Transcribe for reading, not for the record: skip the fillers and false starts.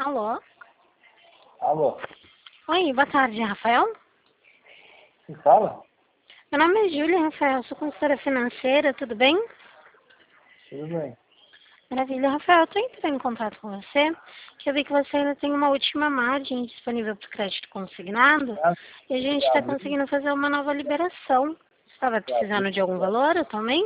Alô? Alô, Oi, boa tarde, Rafael. quem fala? Meu nome é Júlia, Rafael, sou consultora financeira, tudo bem? Tudo bem. Maravilha, Rafael, eu estou entrando em contato com você, que eu vi que você ainda tem uma última margem disponível para o crédito consignado, Ah, e a gente já está abriu, conseguindo fazer uma nova liberação. Você estava já abriu, precisando de algum valor atualmente?